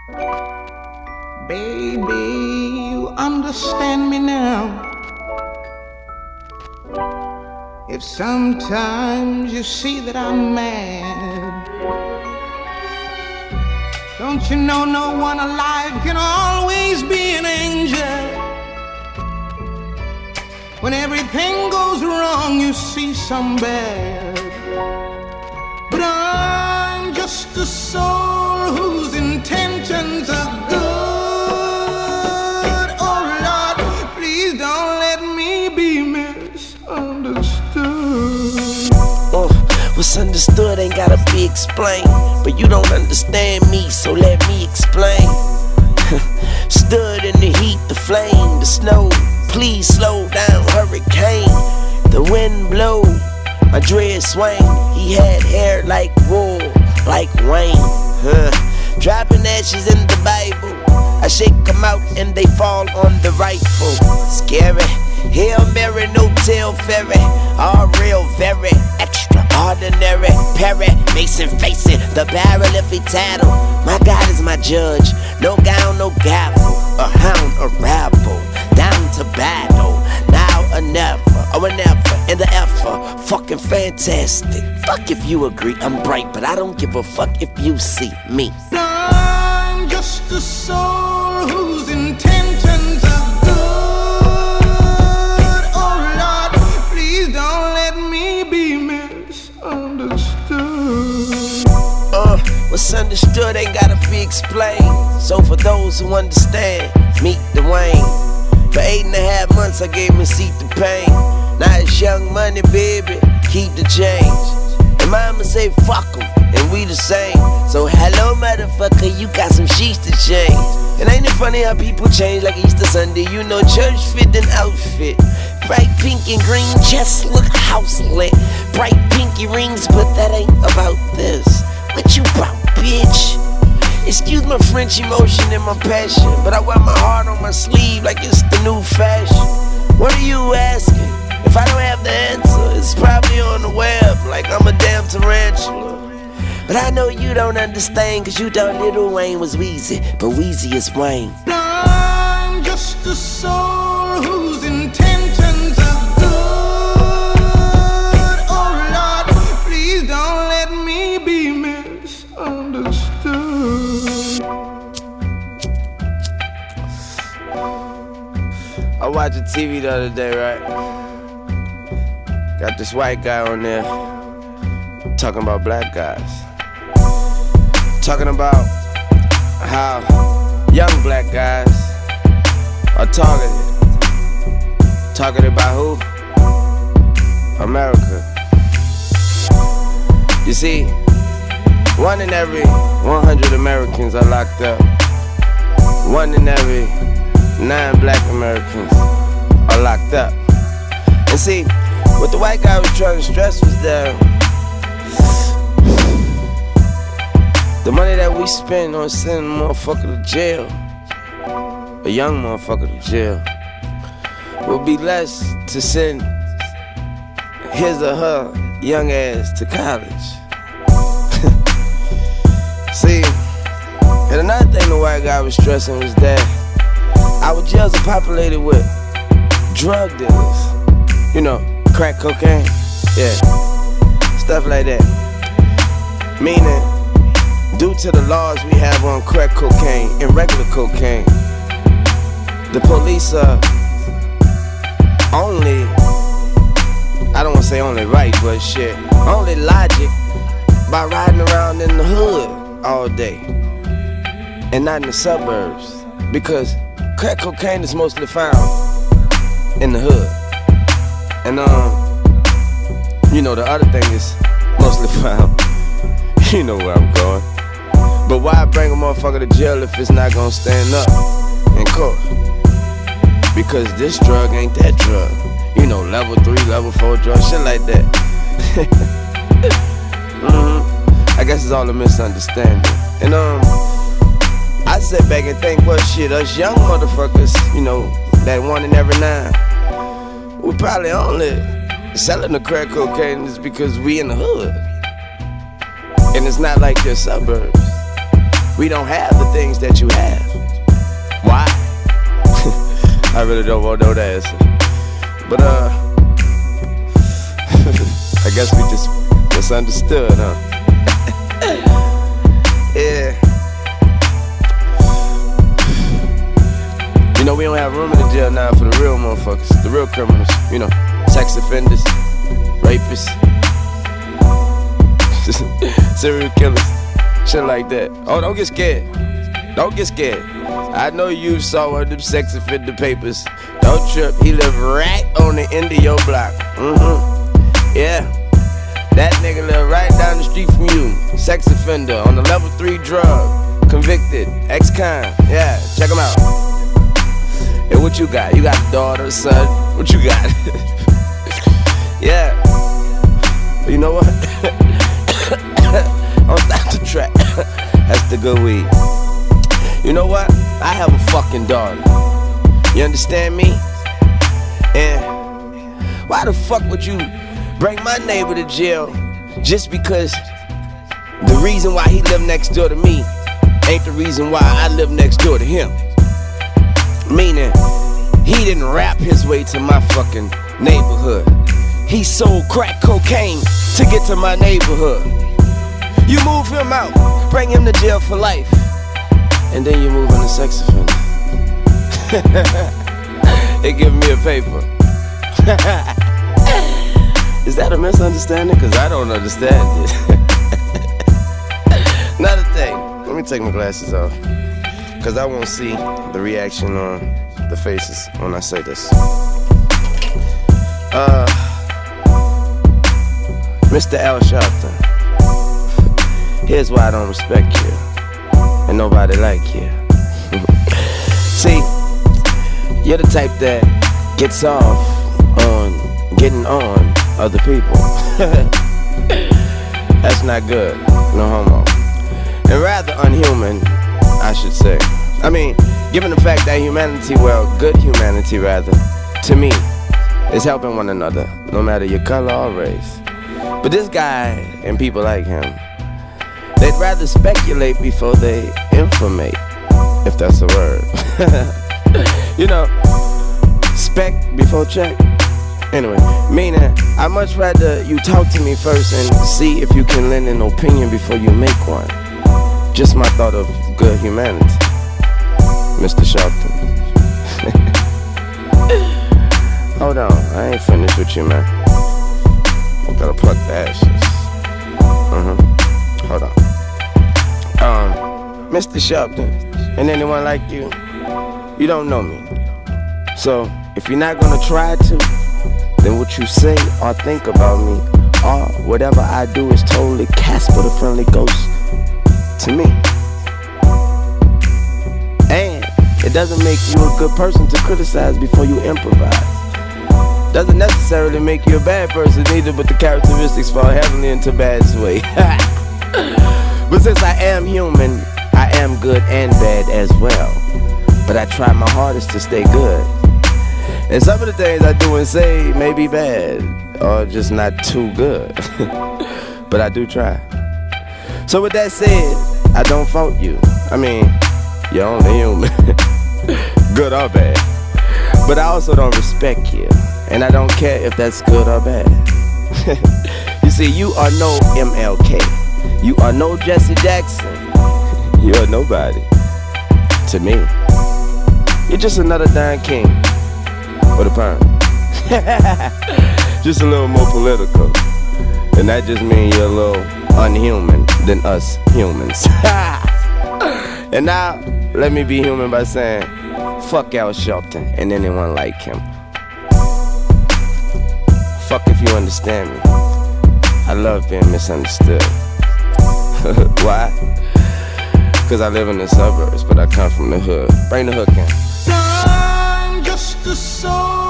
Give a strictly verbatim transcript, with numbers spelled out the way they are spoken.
Baby, you understand me now. If sometimes you see that I'm mad, don't you know no one alive can always be an angel? When everything goes wrong, you see some bad. But I'm just a soul whose intentions are good. Oh Lord, please don't let me be misunderstood. Uh, what's understood ain't gotta be explained, but you don't understand me, so let me explain. Stood in the heat, the flame, the snow. Please slow down, hurricane. The wind blow, my dread swing. He had hair like wool, like Wayne. Huh. Dropping ashes in the Bible. I shake them out and they fall on the rifle. Scary. Hail Mary, no tail ferry. All real, very extraordinary. Perry, Mason facing the barrel if he tattle. My God is my judge. No gown, no gavel. A hound, a rabble. Down to battle. Now or never. Or never. In the effort. Fucking fantastic. Fuck if you agree I'm bright, but I don't give a fuck if you see me. I'm just a soul whose intentions are good. Oh Lord, please don't let me be misunderstood. Uh, what's understood ain't gotta be explained. So for those who understand, meet Dwayne. For eight and a half months I gave him a seat to pain. Now it's young money, baby, keep the change. And mama say fuck him, and we the same. So hello motherfucker, you got some sheets to change. And ain't it funny how people change like Easter Sunday? You know church fit and outfit. Bright pink and green chest look house lit. Bright pinky rings, but that ain't about this. What you about, bitch? Excuse my French emotion and my passion, but I wear my heart on my sleeve like it's the new fashion. What are you asking? If I don't have the answer, it's probably on the web like I'm a damn tarantula. But I know you don't understand, cause you thought Lil Wayne was Weezy, but Weezy is Wayne. I'm just a soul whose intentions are good. Oh Lord, please don't let me be misunderstood. I watched the T V the other day, right? Got this white guy on there talking about black guys. Talking about how young black guys are targeted. Targeted by who? America. You see, one in every one hundred Americans are locked up. One in every nine black Americans are locked up. And see, what the white guy was trying to stress was that the money that we spend on sending a motherfucker to jail, a young motherfucker to jail, will be less to send his or her young ass to college. See, and another thing the white guy was stressing was that our jails are populated with drug dealers. You know, crack cocaine, yeah, stuff like that. Meaning, due to the laws we have on crack cocaine and regular cocaine, the police are only, I don't want to say only right, but shit, only logic by riding around in the hood all day and not in the suburbs, because crack cocaine is mostly found in the hood. And um, you know, the other thing is mostly found, you know where I'm going. But why bring a motherfucker to jail if it's not gonna stand up in court? Because this drug ain't that drug. You know, level three, level four drug, shit like that. mm-hmm. I guess it's all a misunderstanding. And um, I sit back and think, well shit, us young motherfuckers, you know, that one in every nine, we probably only selling the crack cocaine is because we in the hood. And it's not like your suburbs. we don't have the things that you have. Why? I really don't want to know the answer. But, uh, I guess we just misunderstood, huh? Yeah. You know, we don't have room in the jail now for the real motherfuckers, the real criminals, you know, sex offenders, rapists, serial killers, shit like that. Oh, don't get scared. Don't get scared. I know you saw one of them sex offender papers. Don't trip, he live right on the end of your block. Mm-hmm. Yeah. That nigga live right down the street from you. Sex offender on the level three drug. Convicted, ex-con. Yeah, check him out. And what you got? You got a daughter, son? What you got? Yeah. You know what? Don't stop the track. That's the good weed. You know what? I have a fucking daughter. You understand me? And why the fuck would you bring my neighbor to jail just because the reason why he lived next door to me ain't the reason why I live next door to him? Meaning, he didn't rap his way to my fucking neighborhood. He sold crack cocaine to get to my neighborhood. You move him out, bring him to jail for life, and then you move in a sex offender. They give me a paper. Is that a misunderstanding? Cause I don't understand it. Another thing, let me take my glasses off, cause I won't see the reaction on the faces when I say this. Uh, Mister Al Sharpton, here's why I don't respect you, and nobody like you. See, you're the type that gets off on getting on other people. That's not good, no homo. And rather unhuman, I should say. I mean, given the fact that humanity, well, good humanity rather, to me, is helping one another, no matter your color or race. But this guy and people like him, they'd rather speculate before they informate, if that's a word. You know, spec before check. Anyway, meaning, I'd much rather you talk to me first and see if you can lend an opinion before you make one. Just my thought of good humanity, Mister Sharpton. Hold on, I ain't finished with you, man. I gotta pluck the ashes. Mm-hmm. Hold on. Um, Mister Sharpton, and anyone like you, you don't know me. So, if you're not gonna try to, then what you say or think about me, or whatever I do is totally Casper the Friendly Ghost to me. And it doesn't make you a good person to criticize before you improvise. Doesn't necessarily make you a bad person either, but the characteristics fall heavily into bad sway. But since I am human, I am good and bad as well. But I try my hardest to stay good. And some of the things I do and say may be bad, or just not too good. But I do try. So with that said, I don't fault you. I mean, you're only human. Good or bad. But I also don't respect you. And I don't care if that's good or bad. You see, you are no M L K. You are no Jesse Jackson. You are nobody. To me. You're just another Don King. With a perm. Just a little more political. And that just means you're a little unhuman than us humans. And now, let me be human by saying, fuck Al Sharpton and anyone like him. Fuck if you understand me. I love being misunderstood. Why? Cause I live in the suburbs, but I come from the hood. Bring the hook in. I'm just a soul